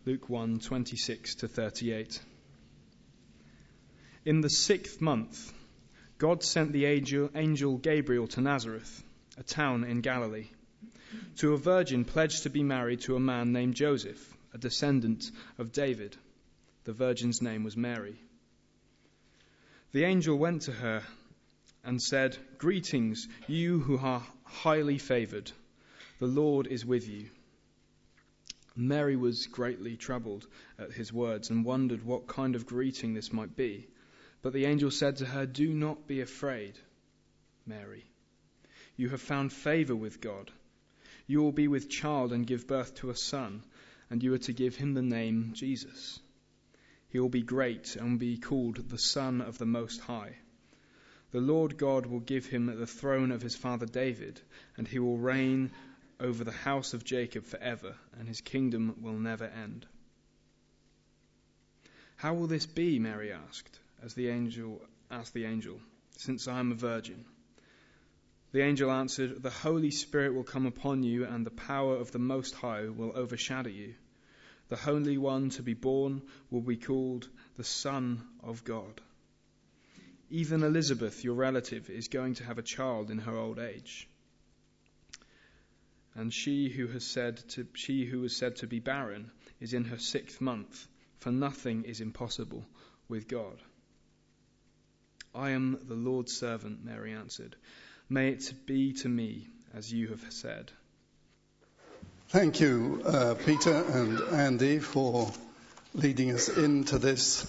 Luke 1:26 to 38. In the 6th month, God sent the angel Gabriel to Nazareth, a town in Galilee, to a virgin pledged to be married to a man named Joseph, a descendant of David. The virgin's name was Mary. The angel went to her and said, "Greetings, you who are highly favored. The Lord is with you." Mary was greatly troubled at his words and wondered what kind of greeting this might be. But the angel said to her, "Do not be afraid, Mary. You have found favor with God. You will be with child and give birth to a son, and you are to give him the name Jesus. He will be great and will be called the Son of the Most High. The Lord God will give him the throne of his father David, and he will reign over the house of Jacob forever, and his kingdom will never end." "How will this be?" Mary asked the angel, "since I am a virgin?" The angel answered, "The Holy Spirit will come upon you, and the power of the Most High will overshadow you. The Holy One to be born will be called the Son of God. Even Elizabeth, your relative, is going to have a child in her old age. And she who was said to be barren is in her 6th month, for nothing is impossible with God." "I am the Lord's servant," Mary answered. "May it be to me as you have said." Thank you, Peter and Andy, for leading us into this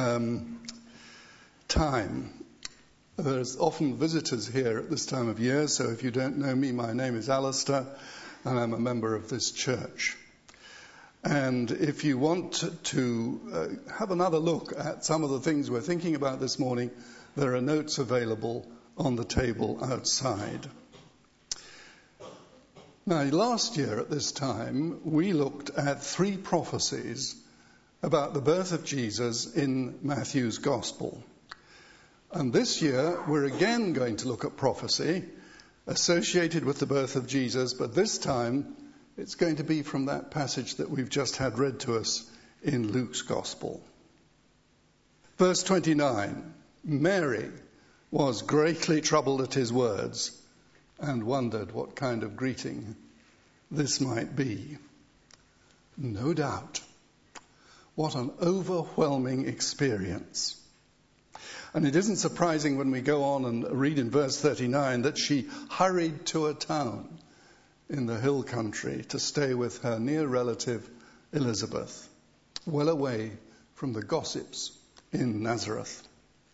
time. There's often visitors here at this time of year, so if you don't know me, my name is Alistair, and I'm a member of this church. And if you want to have another look at some of the things we're thinking about this morning, there are notes available on the table outside. Now, last year at this time, we looked at 3 prophecies about the birth of Jesus in Matthew's Gospel. And this year, we're again going to look at prophecy associated with the birth of Jesus, but this time it's going to be from that passage that we've just had read to us in Luke's Gospel. Verse 29, Mary was greatly troubled at his words and wondered what kind of greeting this might be. No doubt. What an overwhelming experience. And it isn't surprising when we go on and read in verse 39 that she hurried to a town in the hill country to stay with her near relative Elizabeth, well away from the gossips in Nazareth.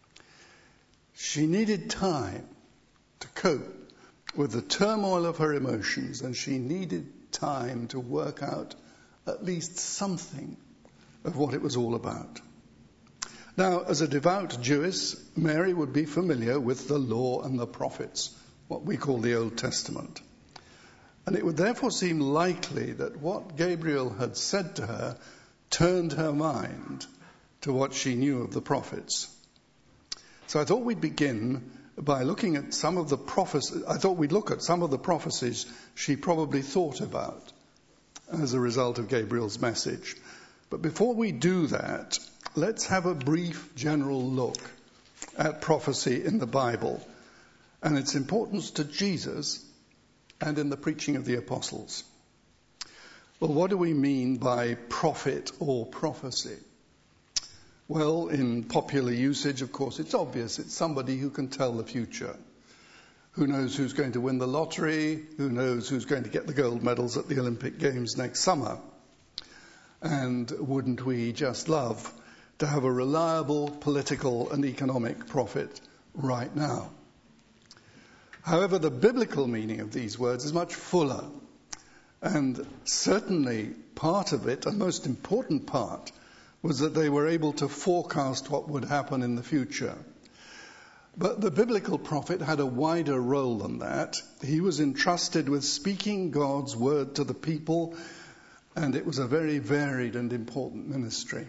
She needed time to cope with the turmoil of her emotions, and she needed time to work out at least something of what it was all about. Now, as a devout Jewess, Mary would be familiar with the law and the prophets, what we call the Old Testament. And it would therefore seem likely that what Gabriel had said to her turned her mind to what she knew of the prophets. So I thought we'd begin by looking at some of the prophecies. I thought we'd look at some of the prophecies she probably thought about as a result of Gabriel's message. But before we do that, let's have a brief general look at prophecy in the Bible and its importance to Jesus and in the preaching of the apostles. Well, what do we mean by prophet or prophecy? Well, in popular usage, of course, it's obvious. It's somebody who can tell the future. Who knows who's going to win the lottery? Who knows who's going to get the gold medals at the Olympic Games next summer? And wouldn't we just love to have a reliable political and economic prophet right now? However, the biblical meaning of these words is much fuller. And certainly part of it, a most important part, was that they were able to forecast what would happen in the future. But the biblical prophet had a wider role than that. He was entrusted with speaking God's word to the people, and it was a very varied and important ministry.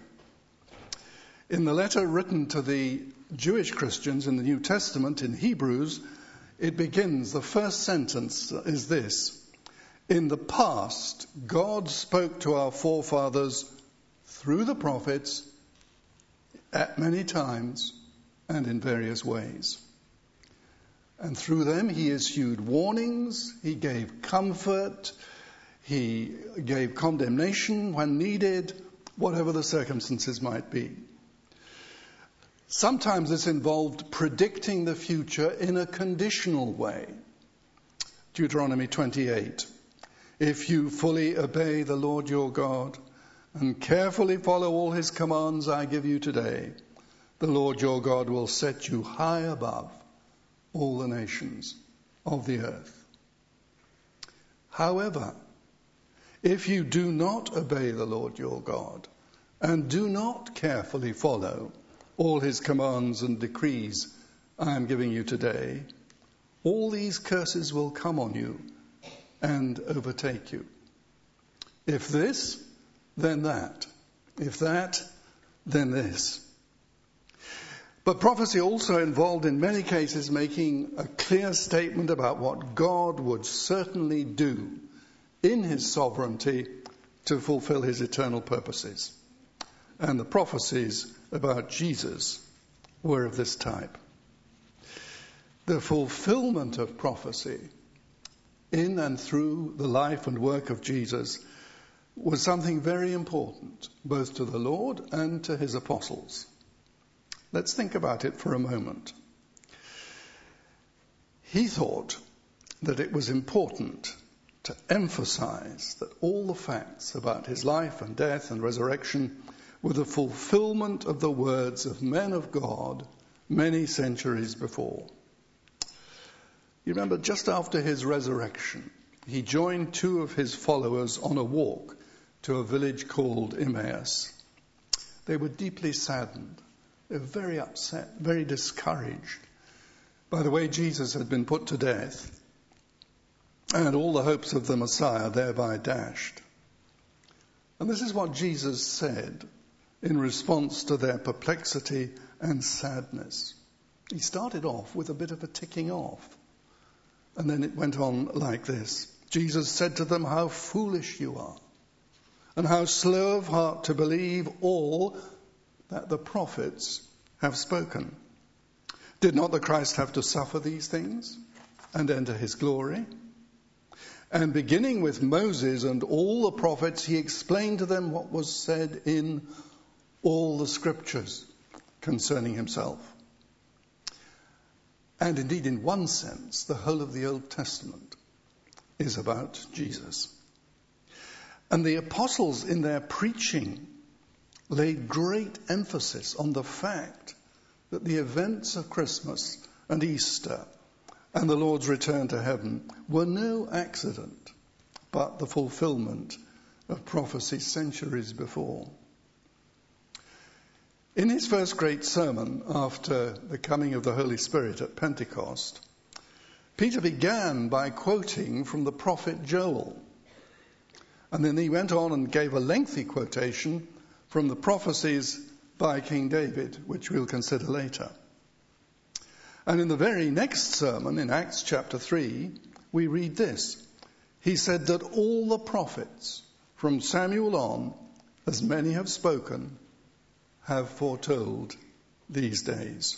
In the letter written to the Jewish Christians in the New Testament in Hebrews, it begins, the first sentence is this: "In the past, God spoke to our forefathers through the prophets at many times and in various ways. And through them he issued warnings, he gave comfort, he gave condemnation when needed, whatever the circumstances might be. Sometimes this involved predicting the future in a conditional way. Deuteronomy 28. If you fully obey the Lord your God and carefully follow all his commands I give you today, the Lord your God will set you high above all the nations of the earth. However, if you do not obey the Lord your God and do not carefully follow all his commands and decrees I am giving you today, all these curses will come on you and overtake you. If this, then that. If that, then this. But prophecy also involved in many cases making a clear statement about what God would certainly do in his sovereignty to fulfill his eternal purposes. And the prophecies about Jesus were of this type. The fulfillment of prophecy in and through the life and work of Jesus was something very important, both to the Lord and to his apostles. Let's think about it for a moment. He thought that it was important to emphasize that all the facts about his life and death and resurrection were the fulfillment of the words of men of God many centuries before. You remember, just after his resurrection, he joined two of his followers on a walk to a village called Emmaus. They were deeply saddened. They were very upset, very discouraged by the way Jesus had been put to death and all the hopes of the Messiah thereby dashed. And this is what Jesus said in response to their perplexity and sadness. He started off with a bit of a ticking off. And then it went on like this. Jesus said to them, "How foolish you are, and how slow of heart to believe all that the prophets have spoken. Did not the Christ have to suffer these things and enter his glory?" And beginning with Moses and all the prophets, he explained to them what was said in all the scriptures concerning himself. And indeed, in one sense, the whole of the Old Testament is about Jesus. And the apostles in their preaching laid great emphasis on the fact that the events of Christmas and Easter and the Lord's return to heaven were no accident, but the fulfillment of prophecy centuries before. In his first great sermon after the coming of the Holy Spirit at Pentecost, Peter began by quoting from the prophet Joel. And then he went on and gave a lengthy quotation from the prophecies by King David, which we'll consider later. And in the very next sermon, in Acts chapter 3, we read this. He said that all the prophets, from Samuel on, as many have spoken, have foretold these days.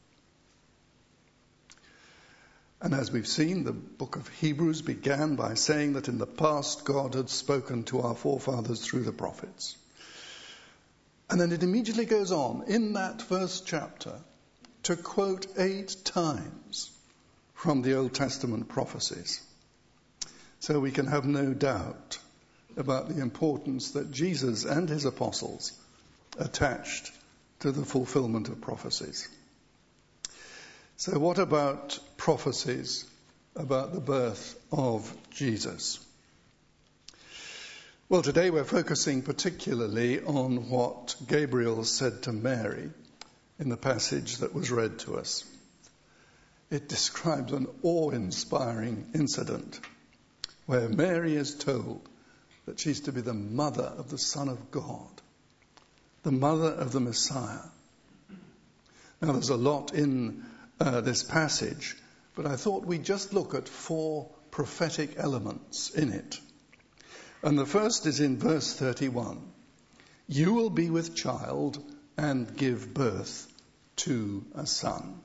And as we've seen, the book of Hebrews began by saying that in the past God had spoken to our forefathers through the prophets. And then it immediately goes on in that first chapter to quote 8 times from the Old Testament prophecies. So we can have no doubt about the importance that Jesus and his apostles attached to the fulfillment of prophecies. So what about prophecies about the birth of Jesus? Well, today we're focusing particularly on what Gabriel said to Mary in the passage that was read to us. It describes an awe-inspiring incident where Mary is told that she's to be the mother of the Son of God, the mother of the Messiah. Now, there's a lot in this passage, but I thought we'd just look at 4 prophetic elements in it. And the first is in verse 31. You will be with child and give birth to a son.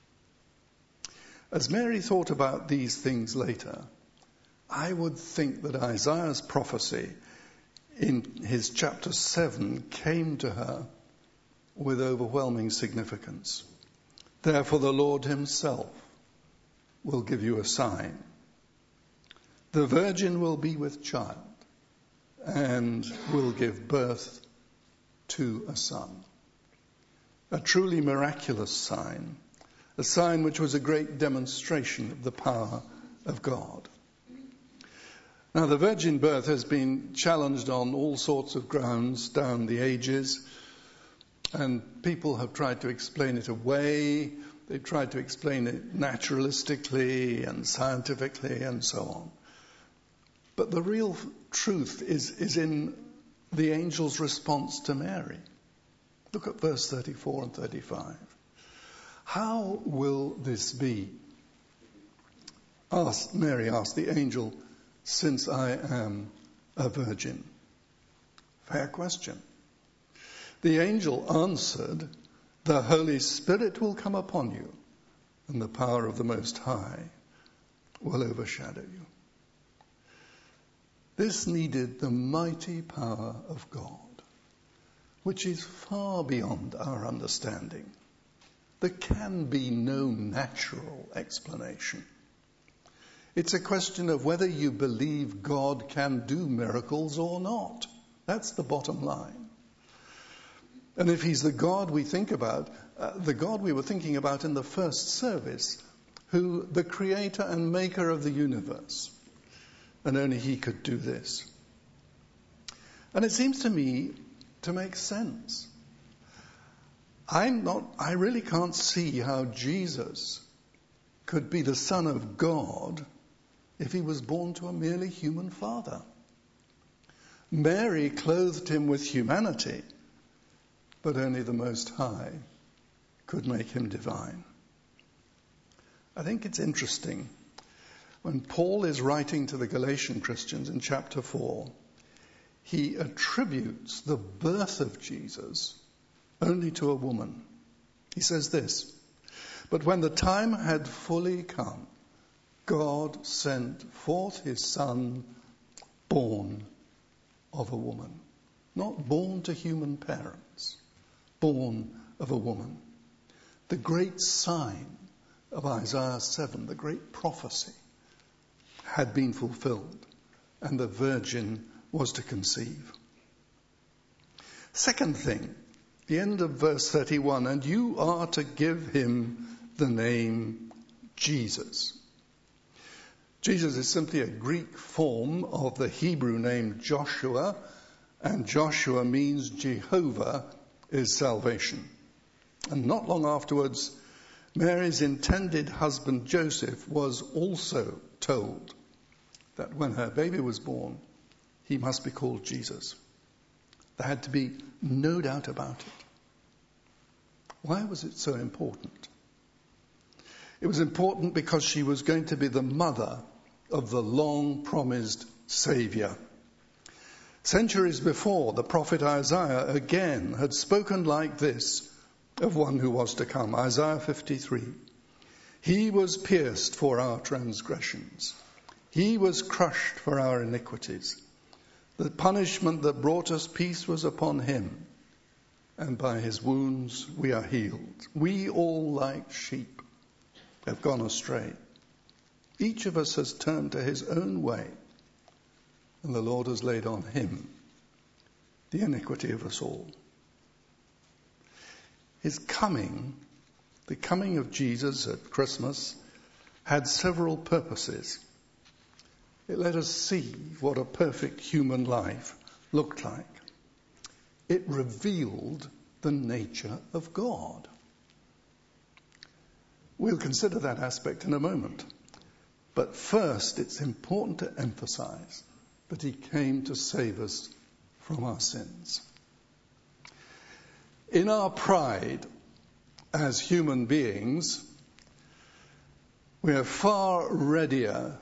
As Mary thought about these things later, I would think that Isaiah's prophecy in his chapter 7 came to her with overwhelming significance. Therefore the Lord himself will give you a sign. The virgin will be with child and will give birth to a son. A truly miraculous sign, a sign which was a great demonstration of the power of God. Now, the virgin birth has been challenged on all sorts of grounds down the ages, and people have tried to explain it away. They've tried to explain it naturalistically and scientifically and so on. But the real truth is in the angel's response to Mary. Look at verse 34 and 35. How will this be? Mary asked the angel, since I am a virgin. Fair question. The angel answered, the Holy Spirit will come upon you, and the power of the Most High will overshadow you. This needed the mighty power of God, which is far beyond our understanding. There can be no natural explanation. It's a question of whether you believe God can do miracles or not. That's the bottom line. And if he's the God we think about, the God we were thinking about in the first service, who the creator and maker of the universe, and only he could do this. And it seems to me to make sense. I really can't see how Jesus could be the Son of God if he was born to a merely human father. Mary clothed him with humanity, but only the Most High could make him divine. I think it's interesting when Paul is writing to the Galatian Christians in chapter 4, he attributes the birth of Jesus only to a woman. He says this, but when the time had fully come, God sent forth his Son, born of a woman. Not born to human parents, born of a woman. The great sign of Isaiah 7, the great prophecy, had been fulfilled, and the virgin was to conceive. Second thing, the end of verse 31, and you are to give him the name Jesus. Jesus is simply a Greek form of the Hebrew name Joshua, and Joshua means Jehovah is salvation. And not long afterwards, Mary's intended husband Joseph was also told that when her baby was born, he must be called Jesus. There had to be no doubt about it. Why was it so important? It was important because she was going to be the mother of the long-promised Saviour. Centuries before, the prophet Isaiah again had spoken like this of one who was to come. Isaiah 53. He was pierced for our transgressions. He was crushed for our iniquities. The punishment that brought us peace was upon him, and by his wounds we are healed. We all, like sheep, have gone astray. Each of us has turned to his own way, and the Lord has laid on him the iniquity of us all. His coming, the coming of Jesus at Christmas, had several purposes. It let us see what a perfect human life looked like. It revealed the nature of God. We'll consider that aspect in a moment. But first, it's important to emphasize that he came to save us from our sins. In our pride as human beings, we are far readier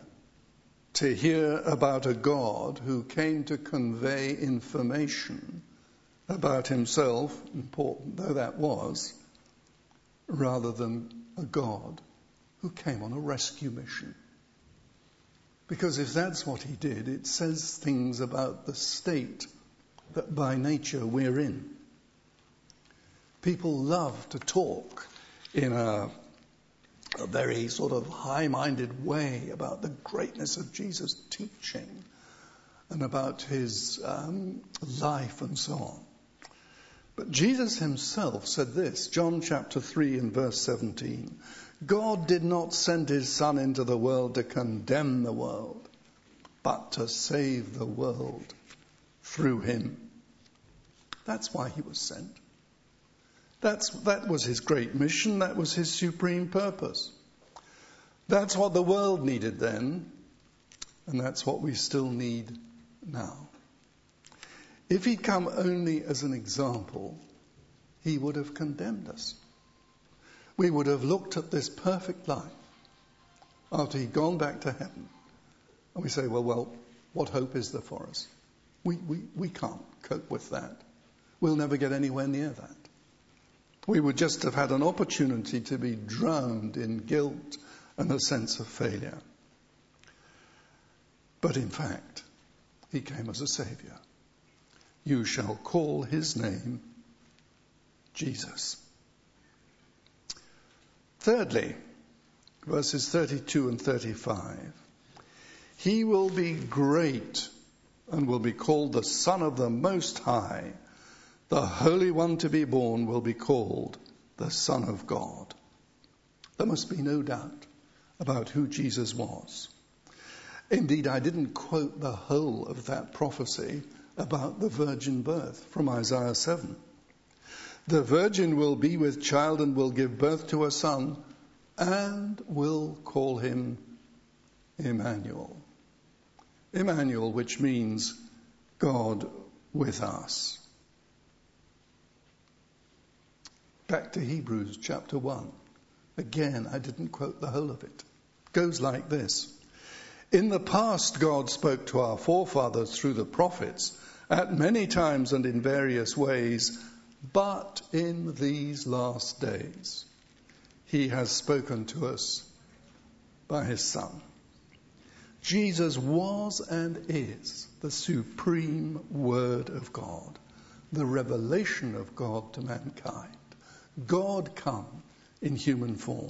to hear about a God who came to convey information about himself, important though that was, rather than a God who came on a rescue mission. Because if that's what he did, it says things about the state that by nature we're in. People love to talk in a very sort of high-minded way about the greatness of Jesus' teaching and about his life and so on. But Jesus himself said this, John chapter 3 and verse 17, God did not send his Son into the world to condemn the world, but to save the world through him. That's why he was sent. That was his great mission. That was his supreme purpose. That's what the world needed then, and that's what we still need now. If he'd come only as an example, he would have condemned us. We would have looked at this perfect life after he'd gone back to heaven, and we say, well, what hope is there for us? We can't cope with that. We'll never get anywhere near that. We would just have had an opportunity to be drowned in guilt and a sense of failure. But in fact, he came as a saviour. You shall call his name Jesus. Thirdly, verses 32 and 35. He will be great and will be called the Son of the Most High. The Holy One to be born will be called the Son of God. There must be no doubt about who Jesus was. Indeed, I didn't quote the whole of that prophecy about the virgin birth from Isaiah 7. The virgin will be with child and will give birth to a son and will call him Emmanuel. Emmanuel, which means God with us. Back to Hebrews chapter 1. Again, I didn't quote the whole of it. It goes like this. In the past, God spoke to our forefathers through the prophets at many times and in various ways, but in these last days, he has spoken to us by his Son. Jesus was and is the supreme Word of God, the revelation of God to mankind. God come in human form.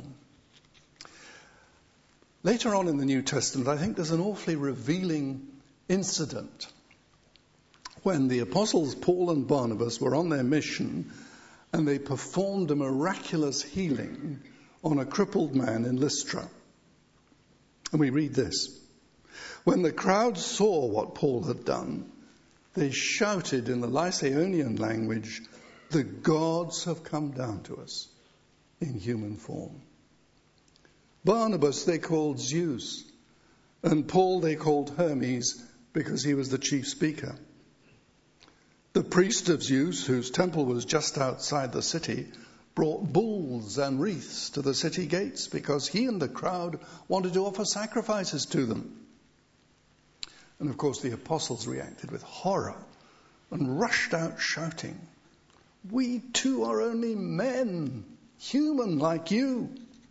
Later on in the New Testament, I think there's an awfully revealing incident when the apostles Paul and Barnabas were on their mission and they performed a miraculous healing on a crippled man in Lystra. And we read this. When the crowd saw what Paul had done, they shouted in the Lycaonian language, the gods have come down to us in human form. Barnabas they called Zeus, and Paul they called Hermes because he was the chief speaker. The priest of Zeus, whose temple was just outside the city, brought bulls and wreaths to the city gates because he and the crowd wanted to offer sacrifices to them. And of course the apostles reacted with horror and rushed out shouting, we too are only men, human like you.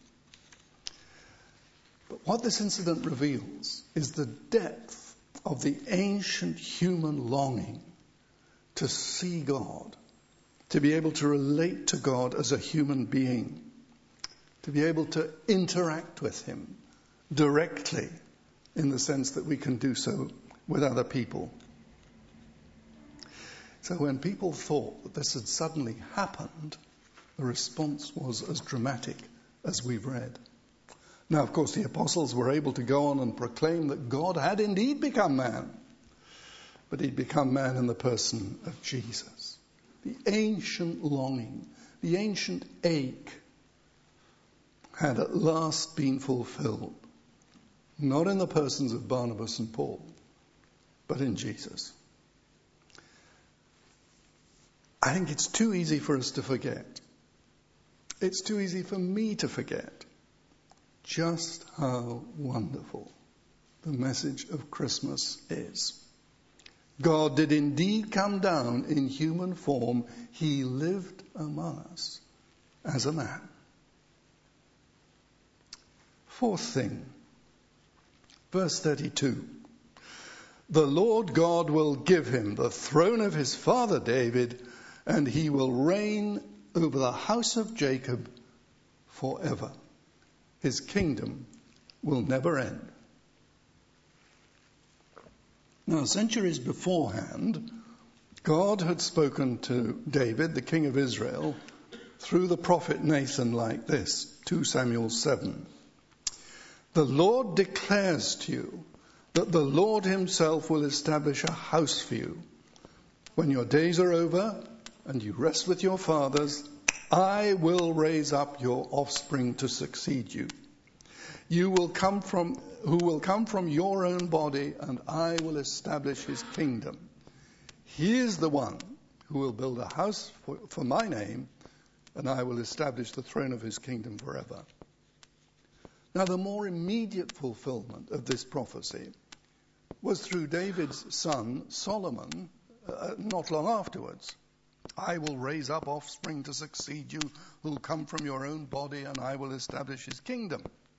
But what this incident reveals is the depth of the ancient human longing to see God, to be able to relate to God as a human being, to be able to interact with him directly in the sense that we can do so with other people. So when people thought that this had suddenly happened, the response was as dramatic as we've read. Now, of course, the apostles were able to go on and proclaim that God had indeed become man. But he'd become man in the person of Jesus. The ancient longing, the ancient ache had at last been fulfilled. Not in the persons of Barnabas and Paul, but in Jesus. I think it's too easy for us to forget. It's too easy for me to forget just how wonderful the message of Christmas is. God did indeed come down in human form. He lived among us as a man. Fourth thing, verse 32. The Lord God will give him the throne of his father David, and he will reign over the house of Jacob forever. His kingdom will never end. Now, centuries beforehand, God had spoken to David, the king of Israel, through the prophet Nathan like this, 2 Samuel 7. The Lord declares to you that the Lord himself will establish a house for you. When your days are over and you rest with your fathers, I will raise up your offspring to succeed you. Who will come from your own body, and I will establish his kingdom. He is the one who will build a house for my name, and I will establish the throne of his kingdom forever. Now, the more immediate fulfillment of this prophecy was through David's son Solomon, not long afterwards. I will raise up offspring to succeed you, who will come from your own body, and I will establish his kingdom.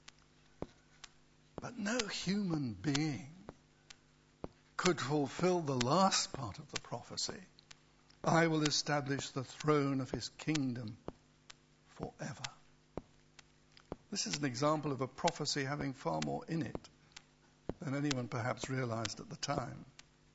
But no human being could fulfill the last part of the prophecy. I will establish the throne of his kingdom forever. This is an example of a prophecy having far more in it than anyone perhaps realized at the time.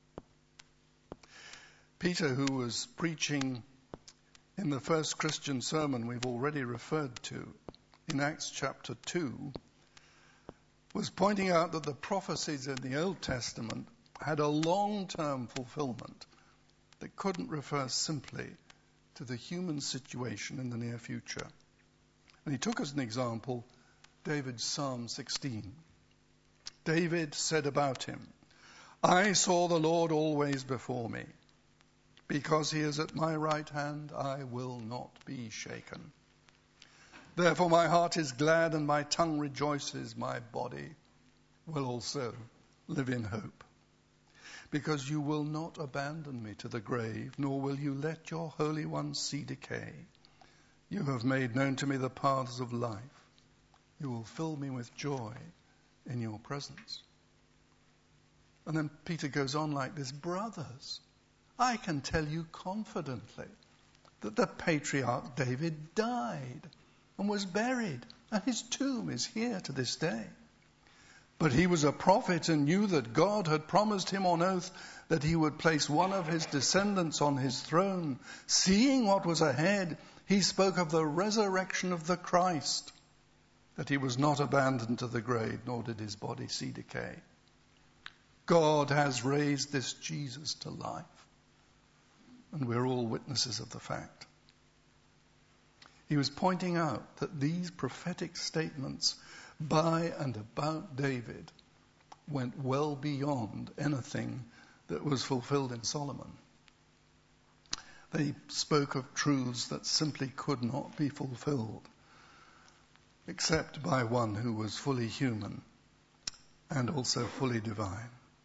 Peter, who was preaching in the first Christian sermon we've already referred to, in Acts chapter 2, was pointing out that the prophecies in the Old Testament had a long-term fulfillment that couldn't refer simply to the human situation in the near future. And he took as an example David's Psalm 16. David said about him, I saw the Lord always before me. Because he is at my right hand, I will not be shaken. Therefore my heart is glad and my tongue rejoices. My body will also live in hope. Because you will not abandon me to the grave, nor will you let your Holy One see decay. You have made known to me the paths of life. You will fill me with joy in your presence. And then Peter goes on like this, brothers, I can tell you confidently that the patriarch David died and was buried, and his tomb is here to this day. But he was a prophet and knew that God had promised him on oath that he would place one of his descendants on his throne. Seeing what was ahead, he spoke of the resurrection of the Christ, that he was not abandoned to the grave, nor did his body see decay. God has raised this Jesus to life, and we're all witnesses of the fact. He was pointing out that these prophetic statements by and about David went well beyond anything that was fulfilled in Solomon. They spoke of truths that simply could not be fulfilled except by one who was fully human and also fully divine.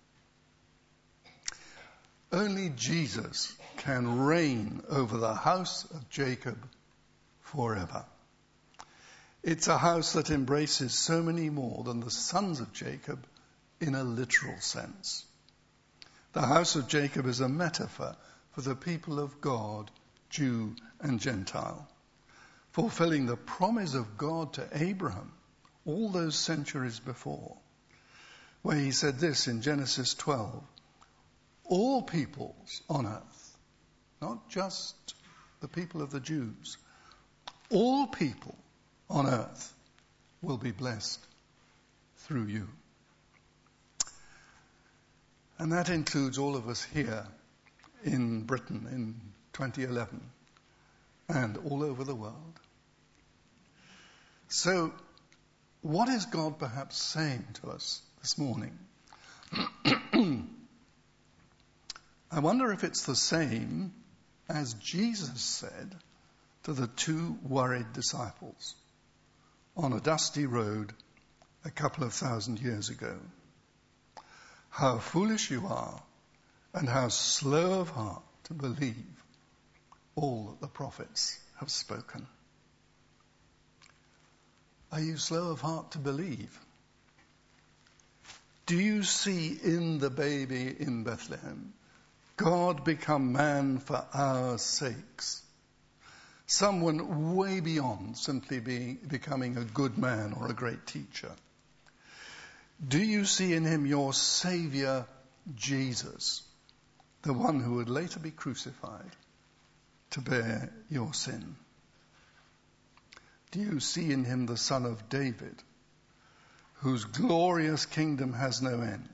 Only Jesus can reign over the house of Jacob forever. It's a house that embraces so many more than the sons of Jacob in a literal sense. The house of Jacob is a metaphor for the people of God, Jew and Gentile, fulfilling the promise of God to Abraham all those centuries before, where he said this in Genesis 12, all peoples on earth, not just the people of the Jews, all people on earth will be blessed through you. And that includes all of us here in Britain in 2011 and all over the world. So, what is God perhaps saying to us this morning? I wonder if it's the same as Jesus said to the two worried disciples on a dusty road a couple of 1,000 years ago. How foolish you are, and how slow of heart to believe all that the prophets have spoken. Are you slow of heart to believe? Do you see in the baby in Bethlehem God become man for our sakes? Someone way beyond simply becoming a good man or a great teacher. Do you see in him your Saviour, Jesus, the one who would later be crucified to bear your sin? Do you see in him the Son of David, whose glorious kingdom has no end,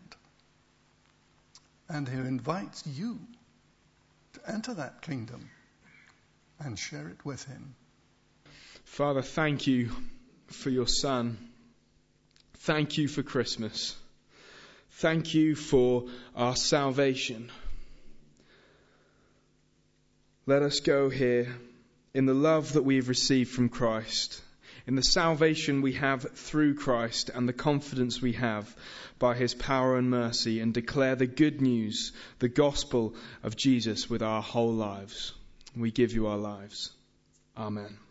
and who invites you to enter that kingdom and share it with him? Father, thank you for your Son. Thank you for Christmas. Thank you for our salvation. Let us go here in the love that we have received from Christ, in the salvation we have through Christ and the confidence we have by his power and mercy, and declare the good news, the gospel of Jesus with our whole lives. We give you our lives. Amen.